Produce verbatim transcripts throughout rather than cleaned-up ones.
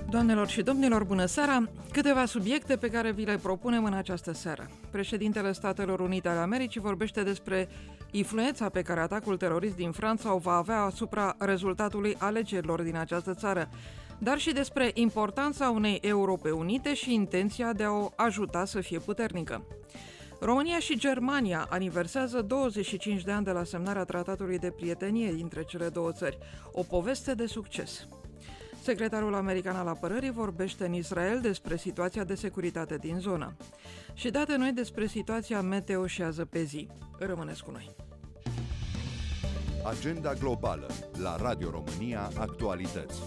Doamnelor și domnilor, bună seara! Câteva subiecte pe care vi le propunem în această seară. Președintele Statelor Unite ale Americii vorbește despre influența pe care atacul terorist din Franța o va avea asupra rezultatului alegerilor din această țară, dar și despre importanța unei Europe unite și intenția de a o ajuta să fie puternică. România și Germania aniversează douăzeci și cinci de ani de la semnarea tratatului de prietenie dintre cele două țări, o poveste de succes. Secretarul american al apărării vorbește în Israel despre situația de securitate din zonă și date noi despre situația meteo și a zăpezii. Rămâneți cu noi! Agenda globală la Radio România Actualități.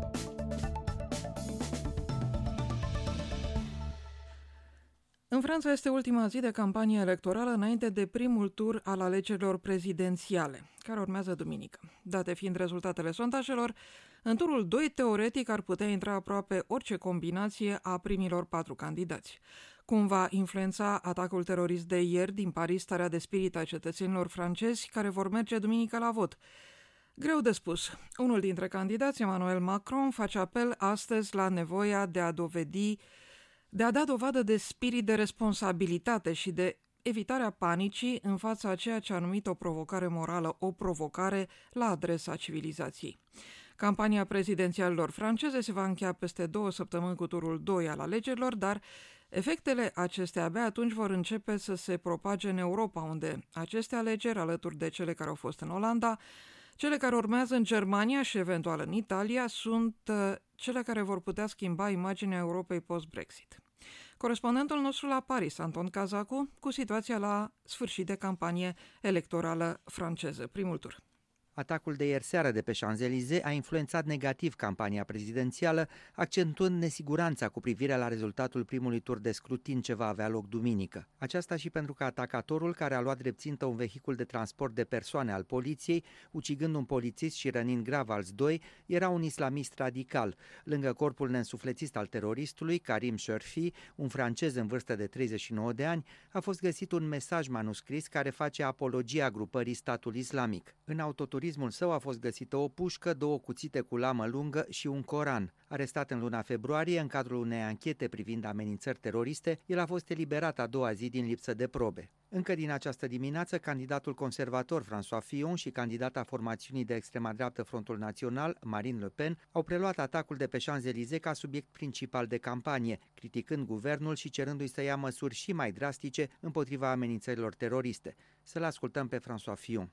În Franța este ultima zi de campanie electorală înainte de primul tur al alegerilor prezidențiale, care urmează duminică. Date fiind rezultatele sondajelor, în turul doi, teoretic, ar putea intra aproape orice combinație a primilor patru candidați. Cum va influența atacul terorist de ieri din Paris starea de spirit a cetățenilor francezi care vor merge duminică la vot? Greu de spus. Unul dintre candidați, Emmanuel Macron, face apel astăzi la nevoia de a dovedi de a da dovadă de spirit de responsabilitate și de evitarea panicii în fața a ceea ce a numit o provocare morală, o provocare la adresa civilizației. Campania prezidențialilor franceze se va încheia peste două săptămâni cu turul doi al alegerilor, dar efectele acestea abia atunci vor începe să se propage în Europa, unde aceste alegeri, alături de cele care au fost în Olanda, cele care urmează în Germania și eventual în Italia, sunt uh, cele care vor putea schimba imaginea Europei post-Brexit. Corespondentul nostru la Paris, Anton Cazacu, cu situația la sfârșit de campanie electorală franceză, primul tur. Atacul de ieri seară de pe Champs-Élysées a influențat negativ campania prezidențială, accentuând nesiguranța cu privire la rezultatul primului tur de scrutin ce va avea loc duminică. Aceasta și pentru că atacatorul, care a luat drept țintă un vehicul de transport de persoane al poliției, ucigând un polițist și rănind grav alți doi, era un islamist radical. Lângă corpul neînsuflețit al teroristului, Karim Cherfi, un francez în vârstă de treizeci și nouă de ani, a fost găsit un mesaj manuscris care face apologia grupării Statul Islamic. În autoturism turismul său a fost găsită o pușcă, două cuțite cu lamă lungă și un Coran. Arestat în luna februarie în cadrul unei anchete privind amenințări teroriste, el a fost eliberat a doua zi din lipsă de probe. Încă din această dimineață, candidatul conservator François Fillon și candidata formațiunii de extrema dreaptă Frontul Național, Marine Le Pen, au preluat atacul de pe Champs-Élysées ca subiect principal de campanie, criticând guvernul și cerându-i să ia măsuri și mai drastice împotriva amenințărilor teroriste. Să-l ascultăm pe François Fillon.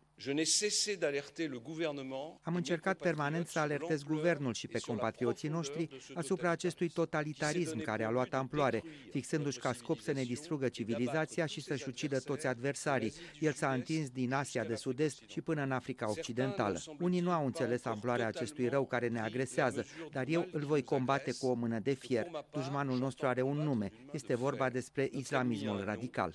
Am încercat permanent să alertez guvernul și pe compatrioții noștri asupra acestui totalitarism care a luat amploare, fixându-și ca scop să ne distrugă civilizația și să-și ucidă toți adversarii. El s-a întins din Asia de Sud-Est și până în Africa Occidentală. Unii nu au înțeles amploarea acestui rău care ne agresează, dar eu îl voi combate cu o mână de fier. Dușmanul nostru are un nume. Este vorba despre islamismul radical.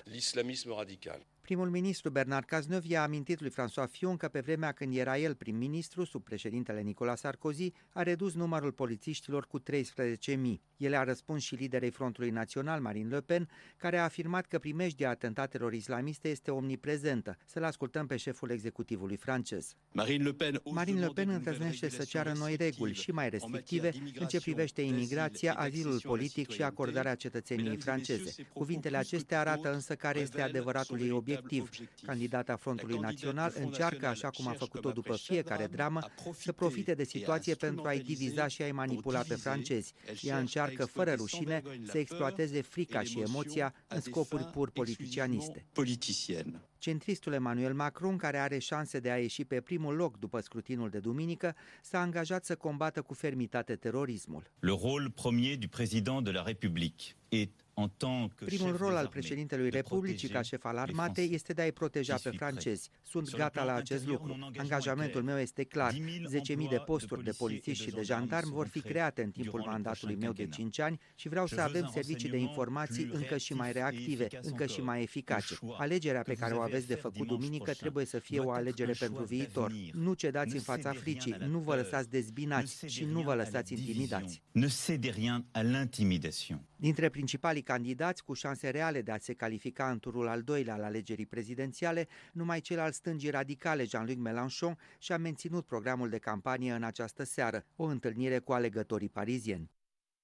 Primul ministru Bernard Cazeneuve i-a amintit lui François Fillon că pe vremea când era el prim-ministru, sub președintele Nicolas Sarkozy, a redus numărul polițiștilor cu treisprezece mii. El a răspuns și liderei Frontului Național, Marine Le Pen, care a afirmat că primejdia atentatelor islamiste este omniprezentă. Să-l ascultăm pe șeful executivului francez. Marine Le Pen, Marine Le Pen îndrăznește să ceară noi reguli și mai restrictive în ce privește imigrația, azilul politic și acordarea cetățeniei franceze. Cuvintele acestea arată însă care este adevăratul ei obiectiv. Candidata Frontului Național încearcă, așa cum a făcut-o după fiecare dramă, să profite de situație pentru a-i diviza și a-i manipula pe francezi. Ea încearcă, fără rușine, să exploateze frica și emoția în scopuri pur politicianiste. Centristul Emmanuel Macron, care are șanse de a ieși pe primul loc după scrutinul de duminică, s-a angajat să combată cu fermitate terorismul. Le rôle premier du président de la République est Primul rol al președintelui Republicii ca șef al armatei este de a-i proteja pe francezi. Sunt gata la acest lucru. Angajamentul meu este clar. zece mii de posturi de polițiști și de jandarmi vor fi create în timpul mandatului meu de cinci ani și vreau să avem servicii de informații încă și mai reactive, încă și mai eficace. Alegerea pe care o aveți de făcut duminică trebuie să fie o alegere pentru viitor. Nu cedați în fața fricii, nu vă lăsați dezbinați și nu vă lăsați intimidați. Ne cédez rien à l'intimidation. Dintre principalii candidați cu șanse reale de a se califica în turul al doilea al alegerii prezidențiale, numai cel al stângii radicale, Jean-Luc Mélenchon, și-a menținut programul de campanie în această seară, o întâlnire cu alegătorii parizieni.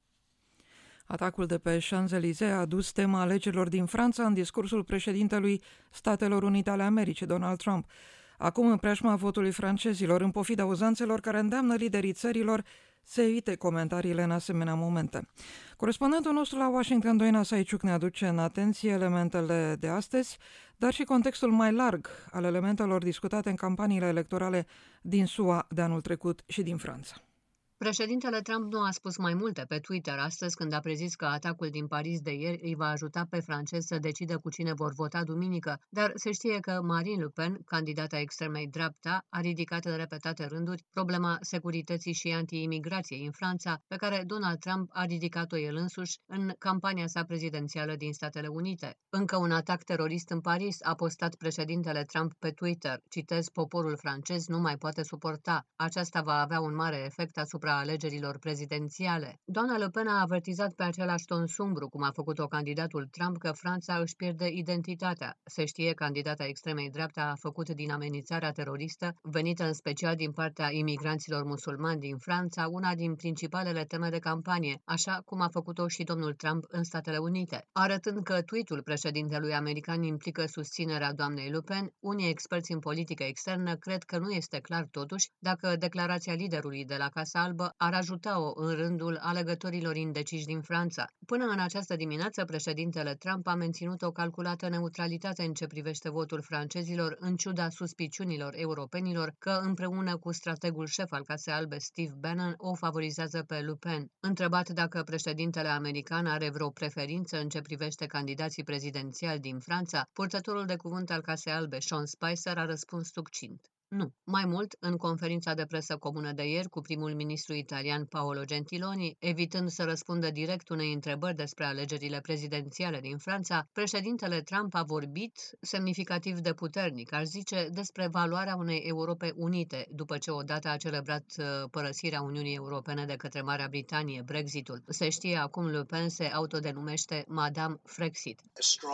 Atacul de pe Champs-Élysées a adus tema alegerilor din Franța în discursul președintelui Statelor Unite ale Americii, Donald Trump. Acum, în preajma votului francezilor, în pofida uzanțelor care îndeamnă liderii țărilor să evite comentariile în asemenea momente. Corespondentul nostru la Washington, Doina Saiciuc, ne aduce în atenție elementele de astăzi, dar și contextul mai larg al elementelor discutate în campaniile electorale din S U A de anul trecut și din Franța. Președintele Trump nu a spus mai multe pe Twitter astăzi când a prezis că atacul din Paris de ieri îi va ajuta pe francezi să decidă cu cine vor vota duminică, dar se știe că Marine Le Pen, candidata extremei dreapta, a ridicat în repetate rânduri problema securității și anti-imigrației în Franța, pe care Donald Trump a ridicat-o el însuși în campania sa prezidențială din Statele Unite. Încă un atac terorist în Paris, a postat președintele Trump pe Twitter. Citez, poporul francez nu mai poate suporta. Aceasta va avea un mare efect asupra alegerilor prezidențiale. Doamna Le Pen a avertizat pe același ton sumbru, cum a făcut-o candidatul Trump, că Franța își pierde identitatea. Se știe, candidata extremei dreapta a făcut din amenințarea teroristă, venită în special din partea imigranților musulmani din Franța, una din principalele teme de campanie, așa cum a făcut-o și domnul Trump în Statele Unite. Arătând că tweet-ul președintelui american implică susținerea doamnei Le Pen, unii experți în politică externă cred că nu este clar totuși dacă declarația liderului de la Casa Albă ar ajuta-o în rândul alegătorilor indeciși din Franța. Până în această dimineață, președintele Trump a menținut o calculată neutralitate în ce privește votul francezilor, în ciuda suspiciunilor europenilor că, împreună cu strategul șef al Casei Albe, Steve Bannon, o favorizează pe Le Pen. Întrebat dacă președintele american are vreo preferință în ce privește candidații prezidențiali din Franța, purtătorul de cuvânt al Casei Albe, Sean Spicer, a răspuns succint: nu. Mai mult, în conferința de presă comună de ieri cu primul ministru italian Paolo Gentiloni, evitând să răspundă direct unei întrebări despre alegerile prezidențiale din Franța, președintele Trump a vorbit, semnificativ de puternic, aș zice, despre valoarea unei Europe unite, după ce odată a celebrat părăsirea Uniunii Europene de către Marea Britanie, Brexitul. Se știe, acum Le Pen se autodenumește Madame Frexit.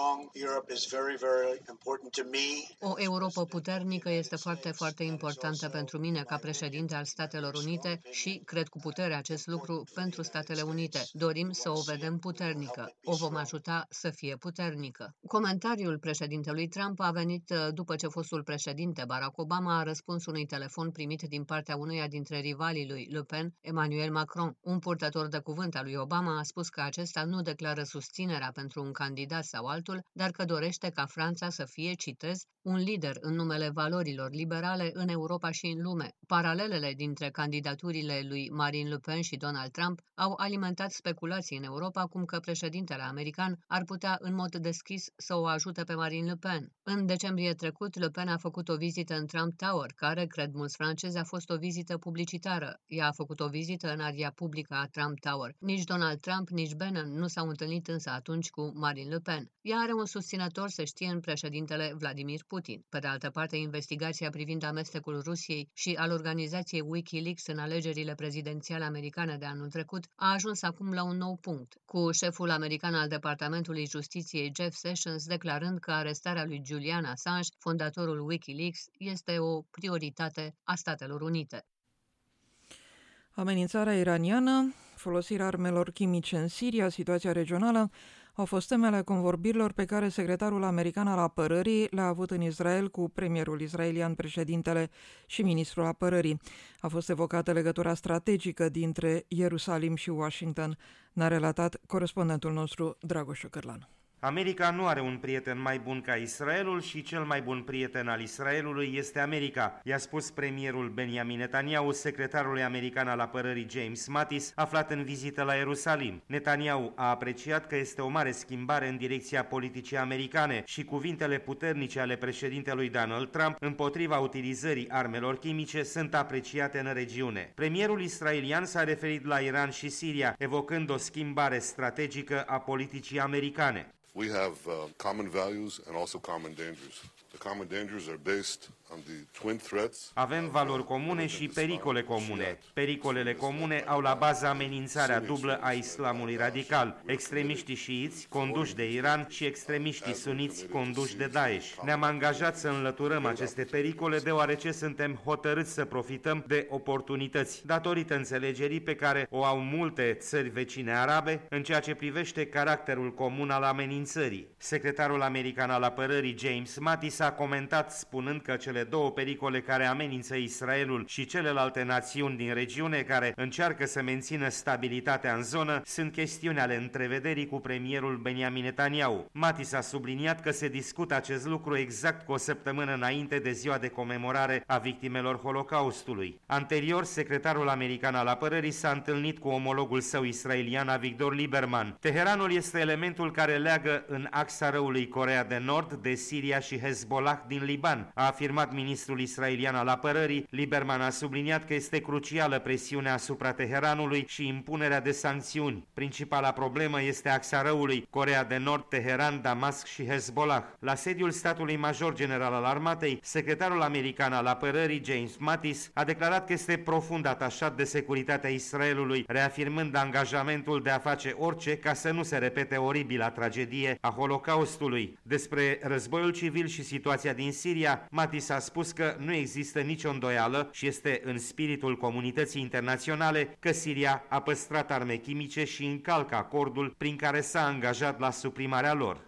O Europă puternică este foarte, foarte foarte importantă pentru mine ca președinte al Statelor Unite și, cred cu putere acest lucru, pentru Statele Unite. Dorim să o vedem puternică. O vom ajuta să fie puternică. Comentariul președintelui Trump a venit după ce fostul președinte Barack Obama a răspuns unui telefon primit din partea unuia dintre rivalii lui Le Pen, Emmanuel Macron. Un purtător de cuvânt al lui Obama a spus că acesta nu declară susținerea pentru un candidat sau altul, dar că dorește ca Franța să fie, citez, un lider în numele valorilor liberale în Europa și în lume. Paralelele dintre candidaturile lui Marine Le Pen și Donald Trump au alimentat speculații în Europa cum că președintele american ar putea în mod deschis să o ajute pe Marine Le Pen. În decembrie trecut, Le Pen a făcut o vizită în Trump Tower, care, cred mulți francezi, a fost o vizită publicitară. Ea a făcut o vizită în aria publică a Trump Tower. Nici Donald Trump, nici Bannon nu s-au întâlnit însă atunci cu Marine Le Pen. Ea are un susținător, se știe, în președintele Vladimir Putin. Pe de altă parte, investigația privind amestecul Rusiei și al organizației Wikileaks în alegerile prezidențiale americane de anul trecut a ajuns acum la un nou punct, cu șeful american al Departamentului Justiției Jeff Sessions declarând că arestarea lui Julian Assange, fondatorul Wikileaks, este o prioritate a Statelor Unite. Amenințarea iraniană, folosirea armelor chimice în Siria, situația regională, au fost temele convorbirilor pe care secretarul american al apărării le-a avut în Israel cu premierul israelian, președintele și ministrul apărării. A fost evocată legătura strategică dintre Ierusalim și Washington, ne-a relatat corespondentul nostru Dragoș Ciocărlan. America nu are un prieten mai bun ca Israelul și cel mai bun prieten al Israelului este America, i-a spus premierul Benjamin Netanyahu secretarului american al apărării James Mattis, aflat în vizită la Ierusalim. Netanyahu a apreciat că este o mare schimbare în direcția politicii americane și cuvintele puternice ale președintelui Donald Trump împotriva utilizării armelor chimice sunt apreciate în regiune. Premierul israelian s-a referit la Iran și Siria, evocând o schimbare strategică a politicii americane. We have uh, common values and also common dangers. The common dangers are based Avem valori comune și pericole comune. Pericolele comune au la bază amenințarea dublă a islamului radical, extremiștii șiiți conduși de Iran și extremiștii suniți conduși de Daesh. Ne-am angajat să înlăturăm aceste pericole deoarece suntem hotărâți să profităm de oportunități, datorită înțelegerii pe care o au multe țări vecine arabe în ceea ce privește caracterul comun al amenințării. Secretarul american al apărării James Mattis a comentat spunând că cele două pericole care amenință Israelul și celelalte națiuni din regiune care încearcă să mențină stabilitatea în zonă sunt chestiuni ale întrevederii cu premierul Benjamin Netanyahu. Mattis a subliniat că se discută acest lucru exact cu o săptămână înainte de ziua de comemorare a victimelor Holocaustului. Anterior, secretarul american al apărării s-a întâlnit cu omologul său israelian Avigdor Lieberman. Teheranul este elementul care leagă în axa răului Coreea de Nord de Siria și Hezbollah din Liban, a afirmat ministrul israelian al apărării. Lieberman a subliniat că este crucială presiunea asupra Teheranului și impunerea de sancțiuni. Principala problemă este axa răului Coreea de Nord, Teheran, Damasc și Hezbollah. La sediul statului major general al armatei, secretarul american al apărării James Mattis a declarat că este profund atașat de securitatea Israelului, reafirmând angajamentul de a face orice ca să nu se repete oribila tragedie a Holocaustului. Despre războiul civil și situația din Siria, Mattis a spus că nu există nicio îndoială și este în spiritul comunității internaționale că Siria a păstrat arme chimice și încalcă acordul prin care s-a angajat la suprimarea lor.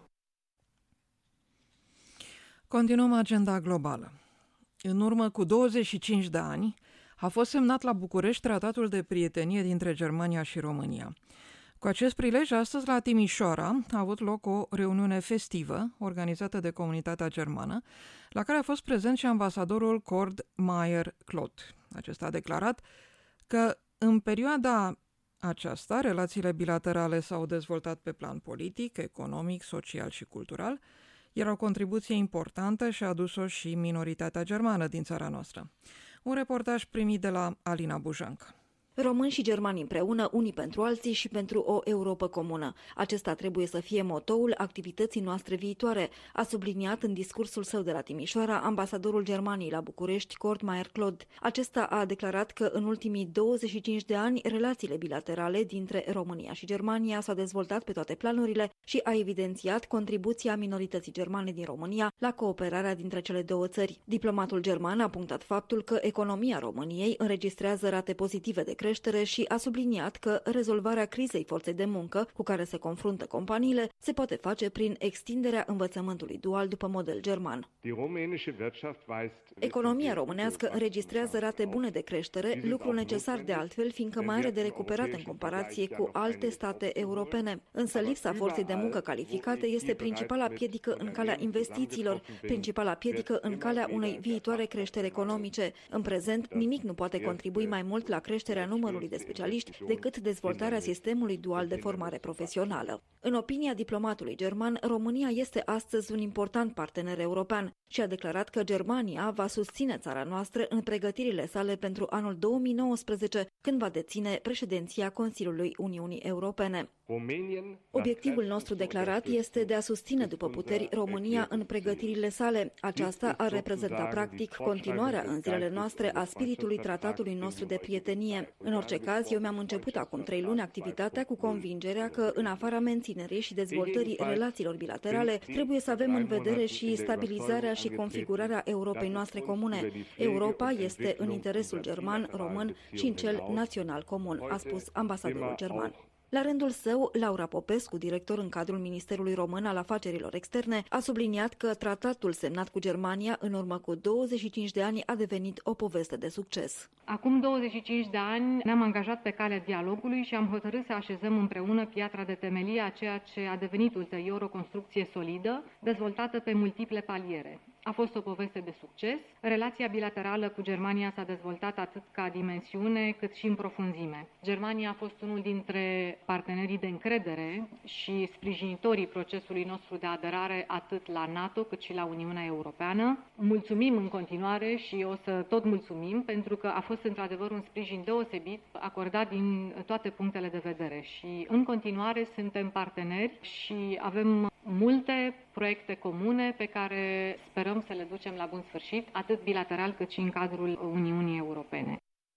Continuăm agenda globală. În urmă cu douăzeci și cinci de ani a fost semnat la București tratatul de prietenie dintre Germania și România. Cu acest prilej, astăzi la Timișoara a avut loc o reuniune festivă organizată de comunitatea germană, la care a fost prezent și ambasadorul Kurt Meyer-Klodt. Acesta a declarat că în perioada aceasta relațiile bilaterale s-au dezvoltat pe plan politic, economic, social și cultural, iar o contribuție importantă și-a adus-o și minoritatea germană din țara noastră. Un reportaj primit de la Alina Bujanc. Români și germani împreună, unii pentru alții și pentru o Europă comună. Acesta trebuie să fie motoul activității noastre viitoare, a subliniat în discursul său de la Timișoara ambasadorul Germaniei la București, Kurt Meyer-Klodt. Acesta a declarat că în ultimii douăzeci și cinci de ani relațiile bilaterale dintre România și Germania s-au dezvoltat pe toate planurile și a evidențiat contribuția minorității germane din România la cooperarea dintre cele două țări. Diplomatul german a punctat faptul că economia României înregistrează rate pozitive de creștere și a subliniat că rezolvarea crizei forței de muncă cu care se confruntă companiile se poate face prin extinderea învățământului dual după model german. Economia românească înregistrează rate bune de creștere, lucru necesar de altfel, fiindcă mai are de recuperat în comparație cu alte state europene. Însă lipsa forței de muncă calificate este principala piedică în calea investițiilor, principala piedică în calea unei viitoare creșteri economice. În prezent, nimic nu poate contribui mai mult la creșterea numărului de specialiști decât dezvoltarea sistemului dual de formare profesională. În opinia diplomatului german, România este astăzi un important partener european și a declarat că Germania va susține țara noastră în pregătirile sale pentru anul două mii nouăsprezece, când va deține președinția Consiliului Uniunii Europene. Obiectivul nostru declarat este de a susține după puteri România în pregătirile sale. Aceasta ar reprezenta practic continuarea în zilele noastre a spiritului tratatului nostru de prietenie. În orice caz, eu mi-am început acum trei luni activitatea cu convingerea că, în afara menținerii și dezvoltării relațiilor bilaterale, trebuie să avem în vedere și stabilizarea și configurarea Europei noastre comune. Europa este în interesul german, român și în cel național comun, a spus ambasadorul german. La rândul său, Laura Popescu, director în cadrul Ministerului Român al Afacerilor Externe, a subliniat că tratatul semnat cu Germania în urmă cu douăzeci și cinci de ani a devenit o poveste de succes. Acum douăzeci și cinci de ani ne-am angajat pe calea dialogului și am hotărât să așezăm împreună piatra de temelie a ceea ce a devenit ulterior o construcție solidă, dezvoltată pe multiple paliere. A fost o poveste de succes. Relația bilaterală cu Germania s-a dezvoltat atât ca dimensiune, cât și în profunzime. Germania a fost unul dintre partenerii de încredere și sprijinitorii procesului nostru de aderare atât la NATO cât și la Uniunea Europeană. Mulțumim în continuare și o să tot mulțumim pentru că a fost într-adevăr un sprijin deosebit acordat din toate punctele de vedere și în continuare suntem parteneri și avem multe proiecte comune pe care sperăm să le ducem la bun sfârșit, atât bilateral cât și în cadrul Uniunii Europene.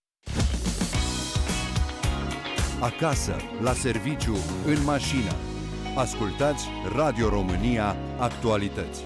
Acasă, la serviciu, în mașină. Ascultați Radio România Actualități.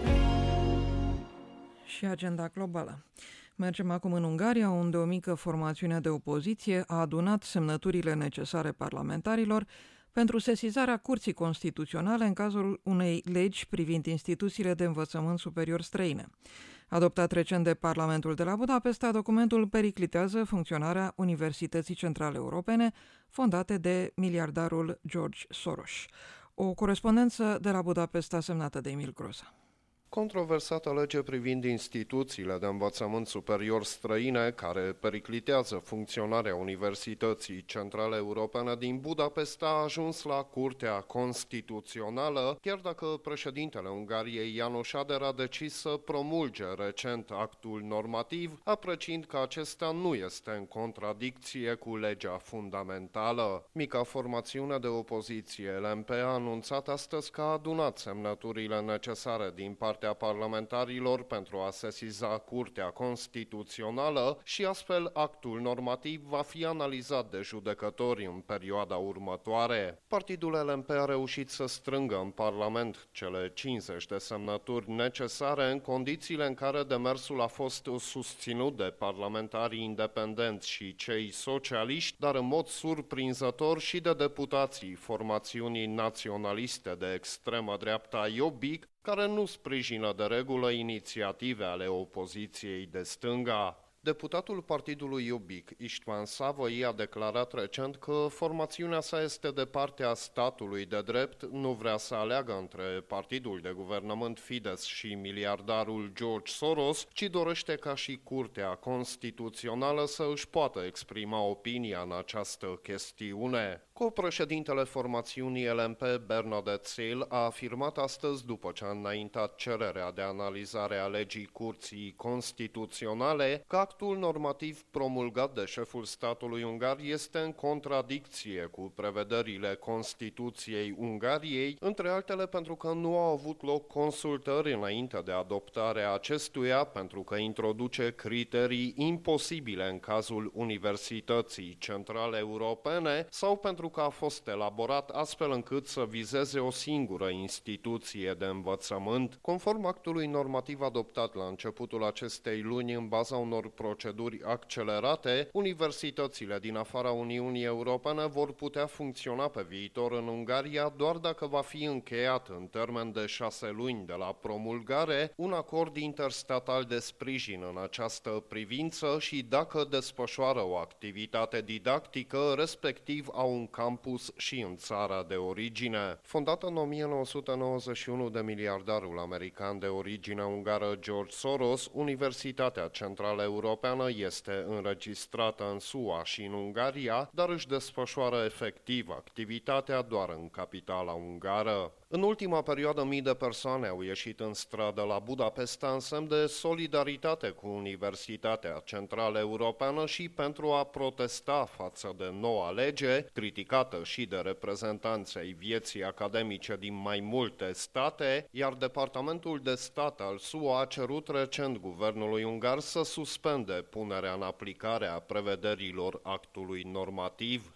Și agenda globală. Mergem acum în Ungaria, unde o mică formațiune de opoziție a adunat semnăturile necesare parlamentarilor pentru sesizarea Curții Constituționale în cazul unei legi privind instituțiile de învățământ superior străine. Adoptat recent de Parlamentul de la Budapesta, documentul periclitează funcționarea Universității Centrale Europene, fondate de miliardarul George Soros. O corespondență de la Budapesta semnată de Emil Groza. Controversată lege privind instituțiile de învățământ superior străine, care periclitează funcționarea Universității Centrale Europene din Budapesta, a ajuns la Curtea Constituțională, chiar dacă președintele Ungariei János Áder a decis să promulge recent actul normativ, apreciind că acesta nu este în contradicție cu legea fundamentală. Mica formațiune de opoziție L M P a anunțat astăzi că a adunat semnăturile necesare din partea parlamentarilor pentru a sesiza Curtea Constituțională și astfel actul normativ va fi analizat de judecători în perioada următoare. Partidul L M P a reușit să strângă în Parlament cele cincizeci de semnături necesare în condițiile în care demersul a fost susținut de parlamentarii independenți și cei socialiști, dar în mod surprinzător și de deputații formațiunii naționaliste de extremă dreapta Jobbik, care nu sprijină de regulă inițiative ale opoziției de stânga. Deputatul partidului Jobbik, István Szavai, a declarat recent că formațiunea sa este de partea statului de drept, nu vrea să aleagă între partidul de guvernământ Fidesz și miliardarul George Soros, ci dorește ca și Curtea Constituțională să își poată exprima opinia în această chestiune. Co-președintele formațiunii L M P, Bernadette Szél, a afirmat astăzi, după ce a înaintat cererea de analizare a legii Curții Constituționale, că actul normativ promulgat de șeful statului ungar este în contradicție cu prevederile Constituției Ungariei, între altele pentru că nu au avut loc consultări înainte de adoptarea acestuia, pentru că introduce criterii imposibile în cazul Universității Centrale Europene sau pentru că a fost elaborat astfel încât să vizeze o singură instituție de învățământ, conform actului normativ adoptat la începutul acestei luni în baza unor proceduri accelerate. Universitățile din afara Uniunii Europene vor putea funcționa pe viitor în Ungaria doar dacă va fi încheiat în termen de șase luni de la promulgare un acord interstatal de sprijin în această privință și dacă desfășoară o activitate didactică, respectiv au un campus și în țara de origine. Fondată în o mie nouă sute nouăzeci și unu de miliardarul american de origine ungară George Soros, Universitatea Centrală Europeană este înregistrată în S U A și în Ungaria, dar își desfășoară efectiv activitatea doar în capitala ungară. În ultima perioadă, mii de persoane au ieșit în stradă la Budapesta în semn de solidaritate cu Universitatea Centrală Europeană și pentru a protesta față de noua lege, criticată și de reprezentanții ai vieții academice din mai multe state, iar Departamentul de Stat al S U A a cerut recent guvernului ungar să suspende punerea în aplicare a prevederilor actului normativ.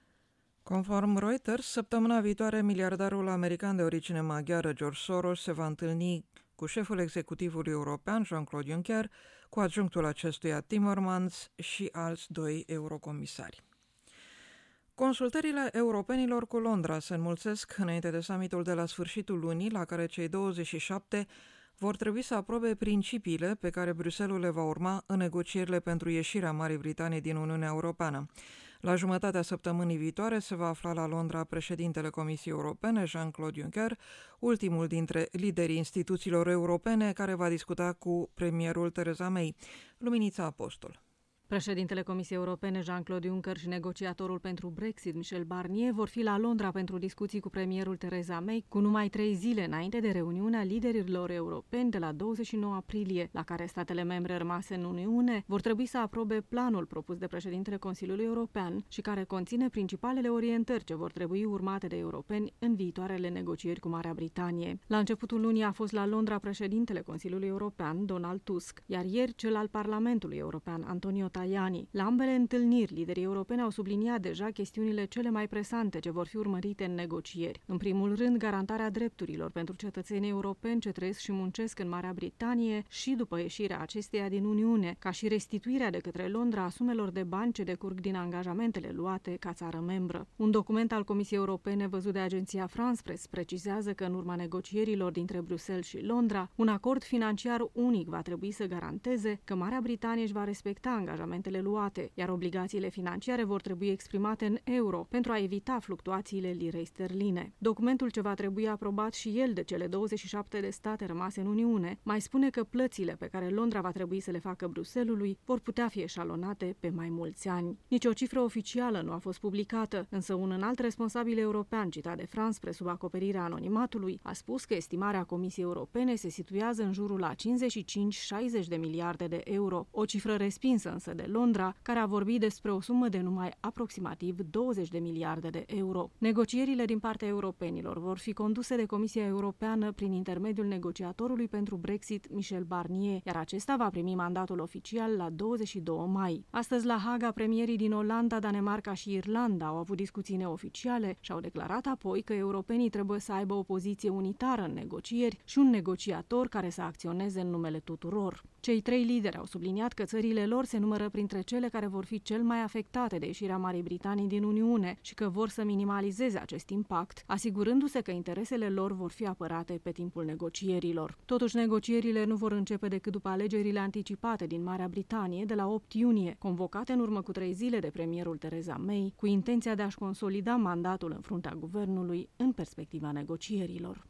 Conform Reuters, săptămâna viitoare, miliardarul american de origine maghiară George Soros se va întâlni cu șeful executivului european Jean-Claude Juncker, cu adjunctul acestuia Timmermans și alți doi eurocomisari. Consultările europenilor cu Londra se înmulțesc înainte de summitul de la sfârșitul lunii, la care cei douăzeci și șapte vor trebui să aprobe principiile pe care Bruxelles le va urma în negocierile pentru ieșirea Marii Britanii din Uniunea Europeană. La jumătatea săptămânii viitoare se va afla la Londra președintele Comisiei Europene, Jean-Claude Juncker, ultimul dintre liderii instituțiilor europene care va discuta cu premierul Theresa May. Luminița Apostol. Președintele Comisiei Europene Jean-Claude Juncker și negociatorul pentru Brexit Michel Barnier vor fi la Londra pentru discuții cu premierul Theresa May cu numai trei zile înainte de reuniunea liderilor europeni de la douăzeci și nouă aprilie, la care statele membre rămase în Uniune vor trebui să aprobe planul propus de președintele Consiliului European și care conține principalele orientări ce vor trebui urmate de europeni în viitoarele negocieri cu Marea Britanie. La începutul lunii a fost la Londra președintele Consiliului European, Donald Tusk, iar ieri cel al Parlamentului European, Antonio Tajani. La ambele întâlniri, liderii europeni au subliniat deja chestiunile cele mai presante ce vor fi urmărite în negocieri. În primul rând, garantarea drepturilor pentru cetățenii europeni ce trăiesc și muncesc în Marea Britanie și după ieșirea acesteia din Uniune, ca și restituirea de către Londra a sumelor de bani ce decurg din angajamentele luate ca țară membră. Un document al Comisiei Europene văzut de agenția France Press precizează că în urma negocierilor dintre Bruxelles și Londra, un acord financiar unic va trebui să garanteze că Marea Britanie își va respecta angajamentele luate, iar obligațiile financiare vor trebui exprimate în euro pentru a evita fluctuațiile lirei sterline. Documentul, ce va trebui aprobat și el de cele douăzeci și șapte de state rămase în Uniune, mai spune că plățile pe care Londra va trebui să le facă Bruxellesului vor putea fi eșalonate pe mai mulți ani. Nici o cifră oficială nu a fost publicată, însă un înalt responsabil european citat de France Press sub acoperirea anonimatului a spus că estimarea Comisiei Europene se situează în jurul la cincizeci și cinci șaizeci de miliarde de euro, o cifră respinsă însă de Londra, care a vorbit despre o sumă de numai aproximativ douăzeci de miliarde de euro. Negocierile din partea europenilor vor fi conduse de Comisia Europeană prin intermediul negociatorului pentru Brexit Michel Barnier, iar acesta va primi mandatul oficial la douăzeci și doi mai. Astăzi la Haga, premierii din Olanda, Danemarca și Irlanda au avut discuții neoficiale și au declarat apoi că europenii trebuie să aibă o poziție unitară în negocieri și un negociator care să acționeze în numele tuturor. Cei trei lideri au subliniat că țările lor se numără printre cele care vor fi cel mai afectate de ieșirea Marii Britanii din Uniune și că vor să minimalizeze acest impact, asigurându-se că interesele lor vor fi apărate pe timpul negocierilor. Totuși, negocierile nu vor începe decât după alegerile anticipate din Marea Britanie de la opt iunie, convocate în urmă cu trei zile de premierul Theresa May, cu intenția de a-și consolida mandatul în fruntea guvernului în perspectiva negocierilor.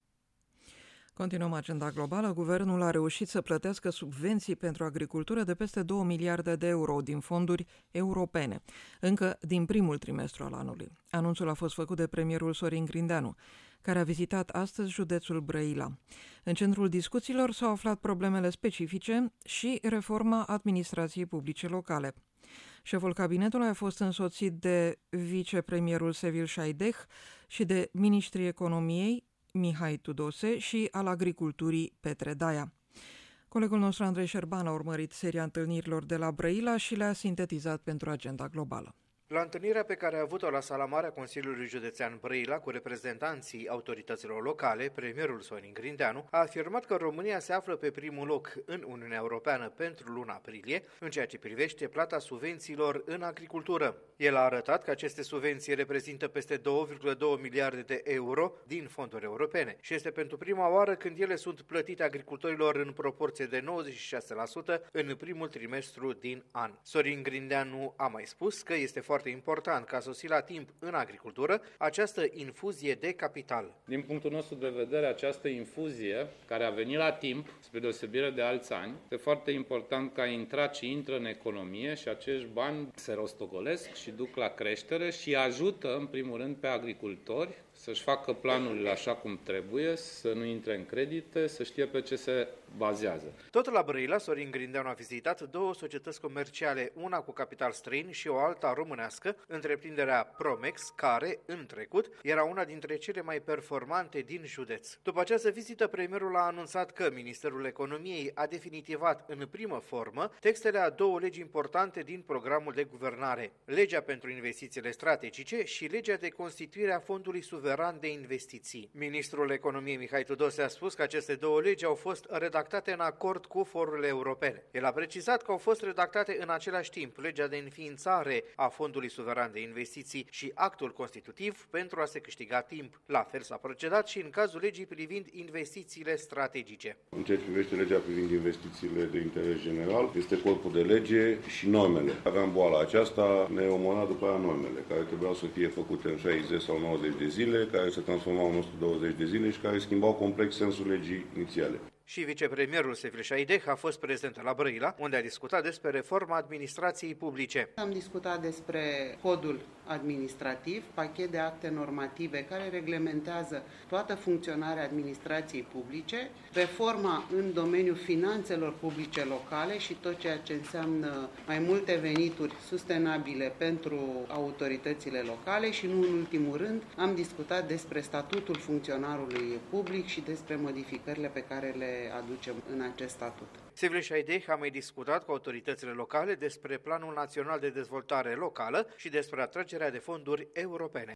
Continuăm agenda globală. Guvernul a reușit să plătească subvenții pentru agricultură de peste două miliarde de euro din fonduri europene, încă din primul trimestru al anului. Anunțul a fost făcut de premierul Sorin Grindeanu, care a vizitat astăzi județul Brăila. În centrul discuțiilor s-au aflat problemele specifice și reforma administrației publice locale. Șeful cabinetului a fost însoțit de vicepremierul Sevil Șaideh și de ministrii economiei Mihai Tudose și al agriculturii Petre Daia. Colegul nostru Andrei Șerban a urmărit seria întâlnirilor de la Brăila și le-a sintetizat pentru agenda globală. La întâlnirea pe care a avut-o la sala mare a Consiliului Județean Brăila cu reprezentanții autorităților locale, premierul Sorin Grindeanu a afirmat că România se află pe primul loc în Uniunea Europeană pentru luna aprilie în ceea ce privește plata subvențiilor în agricultură. El a arătat că aceste subvenții reprezintă peste două virgulă doi miliarde de euro din fonduri europene și este pentru prima oară când ele sunt plătite agricultorilor în proporție de nouăzeci și șase la sută în primul trimestru din an. Sorin Grindeanu a mai spus că este foarte foarte important ca să sosi la timp în agricultură această infuzie de capital. Din punctul nostru de vedere, această infuzie care a venit la timp, spre deosebire de alți ani, este foarte important că a intrat și intră în economie și acești bani se rostogolesc și duc la creștere și ajută în primul rând pe agricultori să-și facă planurile așa cum trebuie, să nu intre în credite, să știe pe ce se bazează. Tot la Brăila, Sorin Grindeanu a vizitat două societăți comerciale, una cu capital străin și o alta românească, întreprinderea Promex, care, în trecut, era una dintre cele mai performante din județ. După această vizită, premierul a anunțat că Ministerul Economiei a definitivat în primă formă textele a două legi importante din programul de guvernare, legea pentru investițiile strategice și legea de constituire a Fondului Suveran de Investiții. Ministrul Economiei Mihai Tudose a spus că aceste două legi au fost redactate în acord cu forurile europene. El a precizat că au fost redactate în același timp legea de înființare a Fondului Suveran de Investiții și actul constitutiv pentru a se câștiga timp. La fel s-a procedat și în cazul legii privind investițiile strategice. În ceea ce privește legea privind investițiile de interes general, este corpul de lege și normele. Aveam boala aceasta, ne omora după aia normele, care trebuiau să fie făcute în șaizeci sau nouăzeci de zile, care se transformau în o sută douăzeci de zile și care schimbau complex sensul legii inițiale. Și vicepremierul Sevil Shaideh a fost prezent la Brăila, unde a discutat despre reforma administrației publice. Am discutat despre codul administrativ, pachet de acte normative care reglementează toată funcționarea administrației publice, reforma în domeniul finanțelor publice locale și tot ceea ce înseamnă mai multe venituri sustenabile pentru autoritățile locale și, nu în ultimul rând, am discutat despre statutul funcționarului public și despre modificările pe care le aducem în acest statut. Sevil Shaideh a mai discutat cu autoritățile locale despre Planul Național de Dezvoltare Locală și despre atragerea de fonduri europene.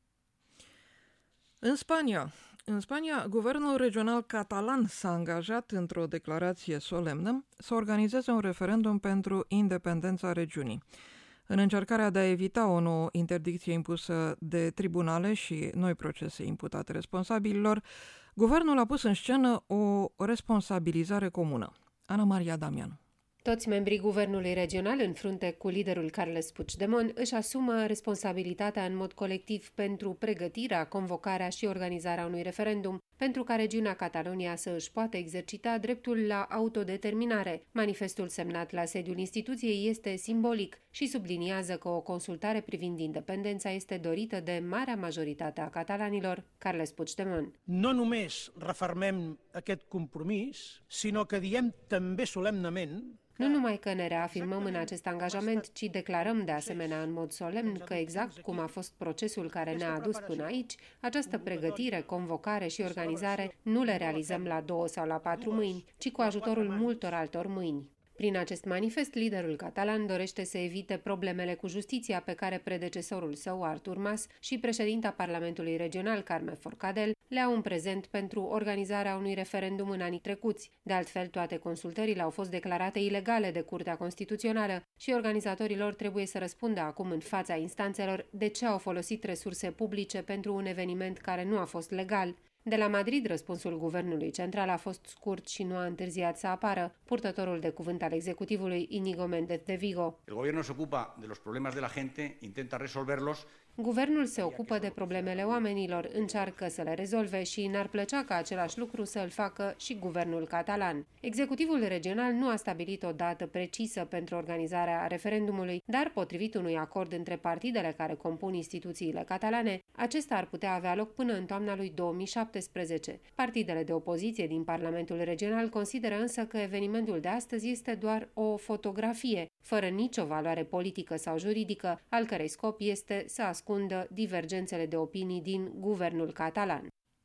În Spania, în Spania, guvernul regional catalan s-a angajat într-o declarație solemnă să organizeze un referendum pentru independența regiunii. În încercarea de a evita o nouă interdicție impusă de tribunale și noi procese imputate responsabililor, guvernul a pus în scenă o responsabilizare comună. Ana Maria Damian. Toți membrii guvernului regional, în frunte cu liderul Carles Puigdemont, își asumă responsabilitatea în mod colectiv pentru pregătirea, convocarea și organizarea unui referendum, pentru ca regiunea Catalonia să își poată exercita dreptul la autodeterminare. Manifestul semnat la sediul instituției este simbolic și subliniază că o consultare privind independența este dorită de marea majoritate a catalanilor. Carles Puigdemont. No només refermem aquest compromís, sinó que diem també solemnament. Nu numai că ne reafirmăm în acest angajament, ci declarăm de asemenea în mod solemn că exact cum a fost procesul care ne-a adus până aici, această pregătire, convocare și organizare nu le realizăm la două sau la patru mâini, ci cu ajutorul multor altor mâini. Prin acest manifest, liderul catalan dorește să evite problemele cu justiția pe care predecesorul său, Artur Mas, și președinta Parlamentului Regional, Carme Forcadell, le-au în prezent pentru organizarea unui referendum în anii trecuți. De altfel, toate consultările au fost declarate ilegale de Curtea Constituțională și organizatorii lor trebuie să răspundă acum în fața instanțelor de ce au folosit resurse publice pentru un eveniment care nu a fost legal. De la Madrid, răspunsul guvernului central a fost scurt și nu a întârziat să apară. Purtătorul de cuvânt al executivului, Íñigo Méndez de Vigo. El gobierno se ocupa de los problemas de la gente, intenta resolverlos. Guvernul se ocupă de problemele oamenilor, încearcă să le rezolve și n-ar plăcea ca același lucru să îl facă și guvernul catalan. Executivul regional nu a stabilit o dată precisă pentru organizarea referendumului, dar potrivit unui acord între partidele care compun instituțiile catalane, acesta ar putea avea loc până în toamna lui două mii șaptesprezece. Partidele de opoziție din Parlamentul Regional consideră însă că evenimentul de astăzi este doar o fotografie, fără nicio valoare politică sau juridică, al cărei scop este să ascundă divergențele de opinii din guvernul catalan.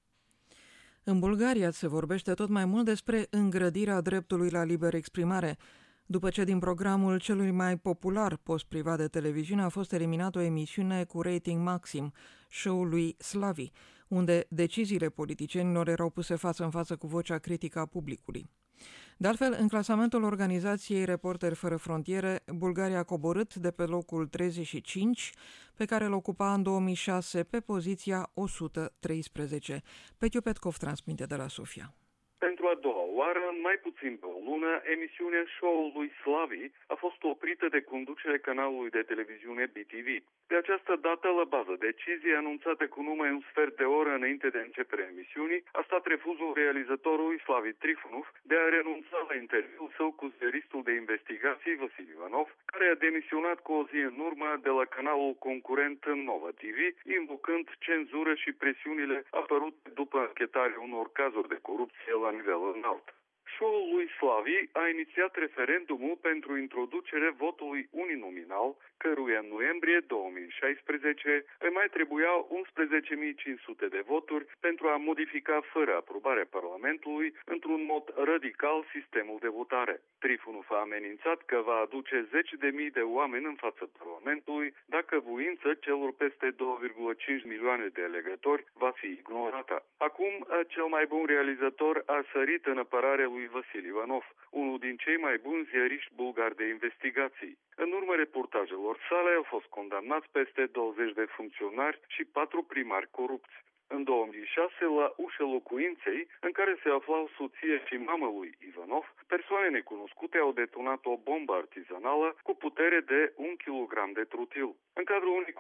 În Bulgaria se vorbește tot mai mult despre îngrădirea dreptului la liberă exprimare, după ce din programul celui mai popular post privat de televiziune a fost eliminată o emisiune cu rating maxim, show-ul lui Slavi, unde deciziile politicienilor erau puse față în față cu vocea critică a publicului. De altfel, în clasamentul organizației Reporteri Fără Frontiere, Bulgaria a coborât de pe locul treizeci și cinci, pe care îl ocupa în două mii șase, pe poziția o sută treisprezece. Petiu Petkov transmite de la Sofia. Pentru a doua oară, în mai puțin pe o lună, emisiunea show-ul lui Slavi a fost oprită de conducerea canalului de televiziune B T V. De această dată, la bază deciziei anunțate cu numai un sfert de oră înainte de începerea emisiunii, a stat refuzul realizatorului Slavi Trifonov de a renunța la interviul său cu ziaristul de investigații Vasil Ivanov, care a demisionat cu o zi în urmă de la canalul concurent Nova T V, invocând cenzură și presiunile apărute după anchetarea unor cazuri de corupție la nivel înalt. Show-ul lui Slavi a inițiat referendumul pentru introducerea votului uninominal, căruia în noiembrie două mii șaisprezece îi mai trebuiau unsprezece mii cinci sute de voturi pentru a modifica fără aprobarea Parlamentului într-un mod radical sistemul de votare. Trifonov a amenințat că va aduce zeci de mii de oameni în fața Parlamentului dacă voința celor peste două virgulă cinci milioane de alegători va fi ignorată. Acum, cel mai bun realizator a sărit în apărarea lui Vasil Ivanov, unul din cei mai buni ziariști bulgari de investigații. În urma reportajelor sale au fost condamnați peste douăzeci de funcționari și patru primari corupți. În două mii șase, la ușa locuinței în care se aflau soția și mama lui Ivanov, persoane necunoscute au detonat o bombă artizanală cu putere de un kilogram de trutil. În cadrul unei conferințe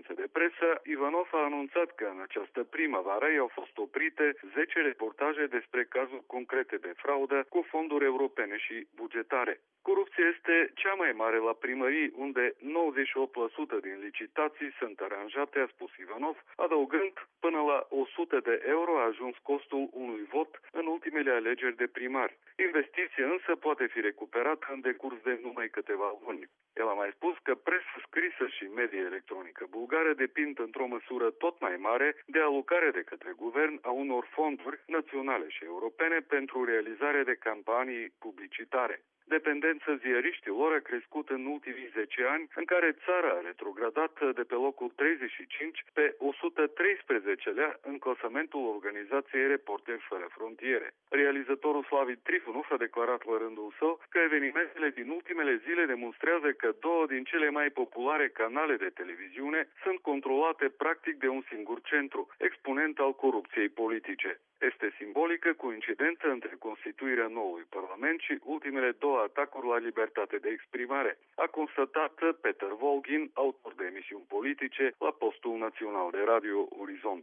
conferință de presă, Ivanov a anunțat că în această primăvară i-au fost oprite zece reportaje despre cazuri concrete de fraudă cu fonduri europene și bugetare. Corupția este cea mai mare la primării, unde nouăzeci și opt la sută din licitații sunt aranjate, a spus Ivanov, adăugând până la o sută de euro a ajuns costul unui vot în ultimele alegeri de primar. Investiția însă poate fi recuperată în decurs de numai câteva luni. El a mai spus că presa scrisă și media electronică bulgară depind într-o măsură tot mai mare de alocare de către guvern a unor fonduri naționale și europene pentru realizare de campanii publicitare. Dependența ziariștilor a crescut în ultimii zece ani, în care țara a retrogradat de pe locul treizeci și cinci pe o sută treisprezecelea în clasamentul organizației Reporteri Fără Frontiere. Realizatorul Slavi Trifonov a declarat la rândul său că evenimentele din ultimele zile demonstrează că două din cele mai populare canale de televiziune sunt controlate practic de un singur centru, exponent al corupției politice. Este simbolică coincidență între constituirea noului parlament și ultimele două atacuri la libertate de exprimare, a constatat Peter Volgin, autor de emisiuni politice la postul național de radio Orizont.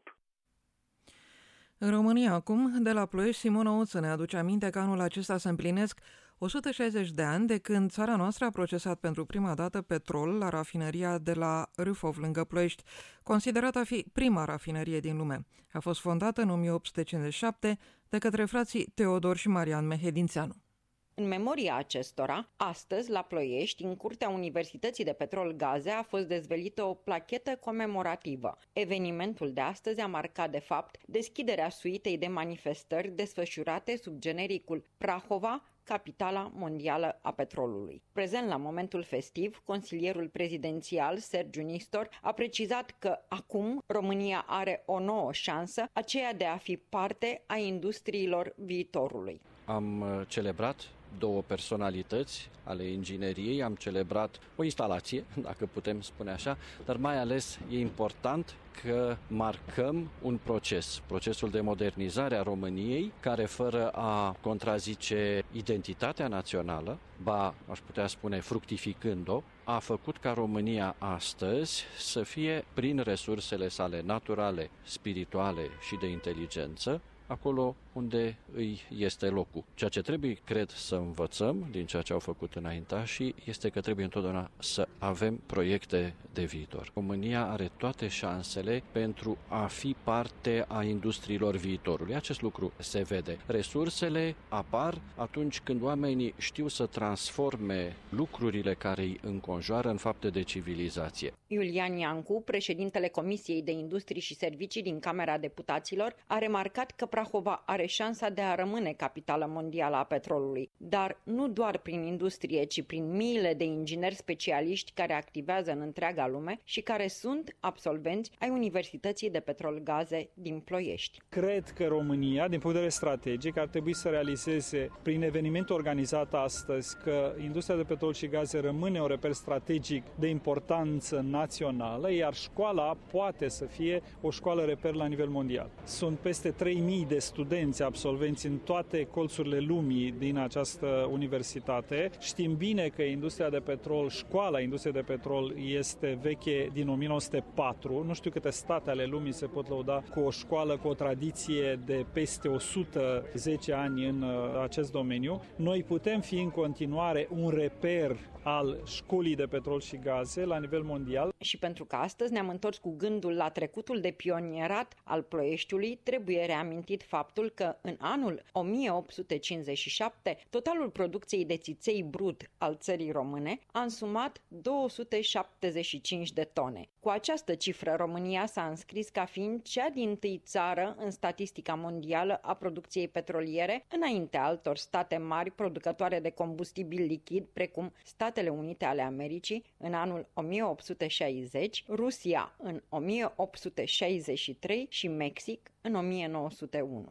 În România acum, de la Ploiești, Simona Oță ne aduce aminte că anul acesta se împlinesc o sută șaizeci de ani de când țara noastră a procesat pentru prima dată petrol la rafineria de la Râfov, lângă Ploiești, considerată a fi prima rafinerie din lume. A fost fondată în o mie opt sute cincizeci și șapte de către frații Teodor și Marian Mehedințeanu. În memoria acestora, astăzi, la Ploiești, în curtea Universității de Petrol Gaze, a fost dezvelită o plachetă comemorativă. Evenimentul de astăzi a marcat, de fapt, deschiderea suitei de manifestări desfășurate sub genericul Prahova, capitala mondială a petrolului. Prezent la momentul festiv, consilierul prezidențial Sergiu Nistor a precizat că acum România are o nouă șansă, aceea de a fi parte a industriilor viitorului. Am celebrat două personalități ale ingineriei, am celebrat o instalație, dacă putem spune așa, dar mai ales e important că marcăm un proces, procesul de modernizare a României, care fără a contrazice identitatea națională, ba, aș putea spune, fructificând-o, a făcut ca România astăzi să fie, prin resursele sale naturale, spirituale și de inteligență, acolo unde îi este locul. Ceea ce trebuie, cred, să învățăm din ceea ce au făcut înaintașii este că trebuie întotdeauna să avem proiecte de viitor. România are toate șansele pentru a fi parte a industriilor viitorului. Acest lucru se vede. Resursele apar atunci când oamenii știu să transforme lucrurile care îi înconjoară în fapte de civilizație. Iulian Iancu, președintele Comisiei de Industrii și Servicii din Camera Deputaților, a remarcat că Prahova are șansa de a rămâne capitală mondială a petrolului, dar nu doar prin industrie, ci prin miile de ingineri specialiști care activează în întreaga lume și care sunt absolvenți ai Universității de Petrol Gaze din Ploiești. Cred că România, din punct de vedere strategic, ar trebui să realizeze prin evenimentul organizat astăzi că industria de petrol și gaze rămâne un reper strategic de importanță națională, iar școala poate să fie o școală reper la nivel mondial. Sunt peste trei mii de studenți absolvenți în toate colțurile lumii din această universitate. Știm bine că industria de petrol, școala industriei de petrol este veche din o mie nouă sute patru. Nu știu câte state ale lumii se pot lăuda cu o școală cu o tradiție de peste o sută zece ani în acest domeniu. Noi putem fi în continuare un reper al școlii de petrol și gaze la nivel mondial. Și pentru că astăzi ne-am întors cu gândul la trecutul de pionierat al Ploieștiului, trebuie reamintit faptul că în anul o mie opt sute cincizeci și șapte totalul producției de țiței brut al țării române a însumat două sute șaptezeci și cinci de tone. Cu această cifră, România s-a înscris ca fiind cea dintâi țară în statistica mondială a producției petroliere, înaintea altor state mari producătoare de combustibil lichid, precum Statele Unite ale Americii în anul o mie opt sute șaizeci, Rusia în o mie opt sute șaizeci și trei și Mexic în o mie nouă sute unu.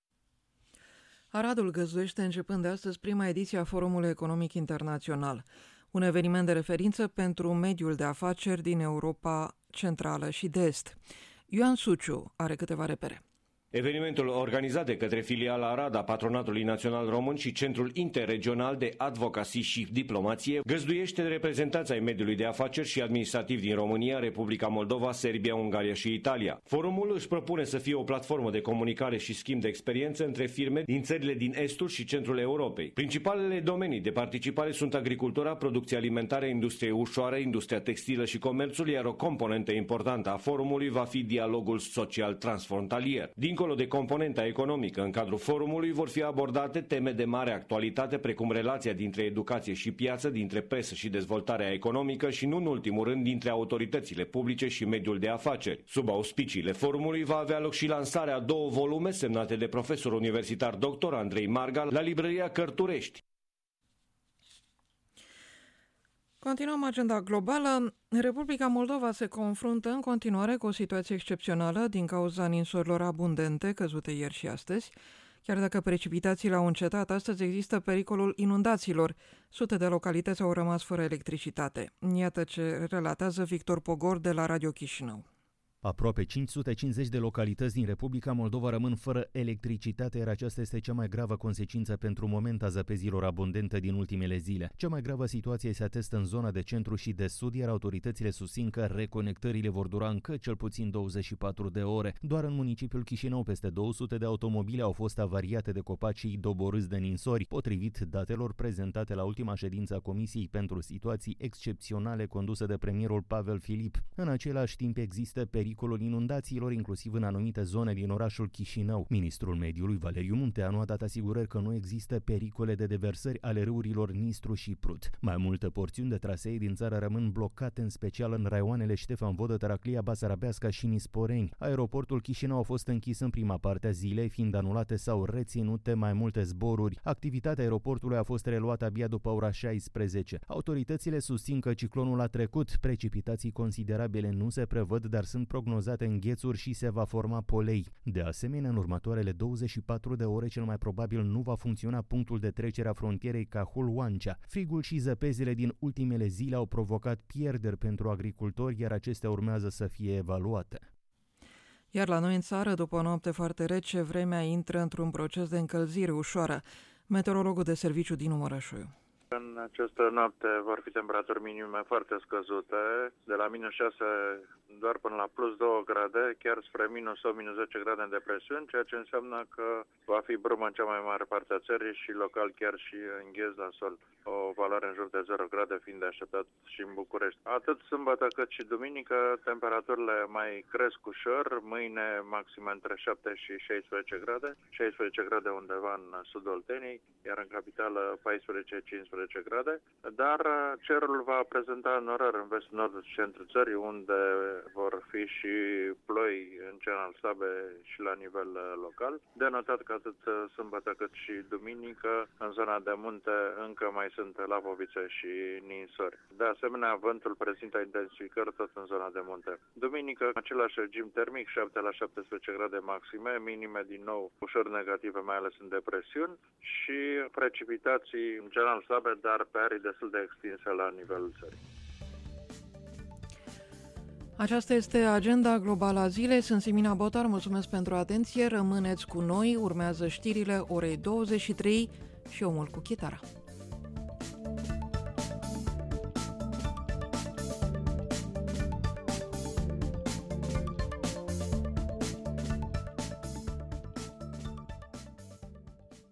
Aradul găzduiește începând de astăzi prima ediție a Forumului Economic Internațional, un eveniment de referință pentru mediul de afaceri din Europa Centrală și de Est. Ioan Suciu are câteva repere. Evenimentul organizat de către filiala Arad a Patronatului Național Român și Centrul Interregional de Advocacy și Diplomație găzduiește reprezentanți ai mediului de afaceri și administrativ din România, Republica Moldova, Serbia, Ungaria și Italia. Forumul își propune să fie o platformă de comunicare și schimb de experiență între firme din țările din estul și centrul Europei. Principalele domenii de participare sunt agricultura, producția alimentară, industrie ușoară, industria textilă și comerțul, iar o componentă importantă a forumului va fi dialogul social transfrontalier. Dincolo de componenta economică, în cadrul forumului vor fi abordate teme de mare actualitate, precum relația dintre educație și piață, dintre presă și dezvoltarea economică și, nu în ultimul rând, dintre autoritățile publice și mediul de afaceri. Sub auspiciile forumului va avea loc și lansarea a două volume semnate de profesorul universitar doctor Andrei Marga la librăria Cărturești. Continuăm agenda globală. Republica Moldova se confruntă în continuare cu o situație excepțională din cauza ninsorilor abundente căzute ieri și astăzi. Chiar dacă precipitațiile au încetat, astăzi există pericolul inundațiilor. Sute de localități au rămas fără electricitate. Iată ce relatează Victor Pogor de la Radio Chișinău. Aproape cinci sute cincizeci de localități din Republica Moldova rămân fără electricitate, iar aceasta este cea mai gravă consecință pentru moment a zăpezilor abundente din ultimele zile. Cea mai gravă situație se atestă în zona de centru și de sud, iar autoritățile susțin că reconectările vor dura încă cel puțin douăzeci și patru de ore. Doar în municipiul Chișinău, peste două sute de automobile au fost avariate de copacii doborâți de ninsori, potrivit datelor prezentate la ultima ședință a Comisiei pentru Situații Excepționale condusă de premierul Pavel Filip. În același timp există pericolul pericolul inundațiilor, inclusiv în anumite zone din orașul Chișinău. Ministrul Mediului, Valeriu Munteanu, a dat asigurări că nu există pericole de deversări ale râurilor Nistru și Prut. Mai multe porțiuni de trasee din țară rămân blocate, în special în raioanele Ștefan Vodă, Tăraclia, Basarabeasca și Nisporeni. Aeroportul Chișinău a fost închis în prima parte a zilei, fiind anulate sau reținute mai multe zboruri. Activitatea aeroportului a fost reluată abia după ora șaisprezece. Autoritățile susțin că ciclonul a trecut, precipitații considerabile nu se prevăd, dar sunt prognozate înghețuri și se va forma polei. De asemenea, în următoarele douăzeci și patru de ore, cel mai probabil nu va funcționa punctul de trecere a frontierei Cahul-Oancea. Frigul și zăpezile din ultimele zile au provocat pierderi pentru agricultori, iar acestea urmează să fie evaluate. Iar la noi în țară, după o noapte foarte rece, vremea intră într-un proces de încălzire ușoară. Meteorologul de serviciu din Mărășoiu. În această noapte vor fi temperaturi minime foarte scăzute, de la minus șase doar până la plus două grade, chiar spre minus opt minus zece grade în depresiuni, ceea ce înseamnă că va fi brumă în cea mai mare parte a țării și local chiar și îngheț la sol. O valoare în jur de zero grade fiind de așteptat și în București. Atât sâmbătă cât și duminică, temperaturile mai cresc ușor, mâine maxime între șapte și șaisprezece grade, șaisprezece grade undeva în sudul Olteniei, iar în capitală paisprezece cincisprezece grade, dar cerul va prezenta norări în vestul nordul și centrul țării, unde vor fi și ploi în general slabe și la nivel local. De notat că atât sâmbătă cât și duminică, în zona de munte, încă mai sunt lapovițe și ninsori. De asemenea, vântul prezintă intensificări tot în zona de munte. Duminică, același regim termic, șapte la șaptesprezece grade maxime, minime din nou ușor negative, mai ales în depresiuni, și precipitații în general slabe, dar pe arii destul de extinse la nivelul țării. Aceasta este agenda globală a zilei. Sunt Simina Botar, mulțumesc pentru atenție. Rămâneți cu noi, urmează știrile orei douăzeci și trei și Omul cu chitara.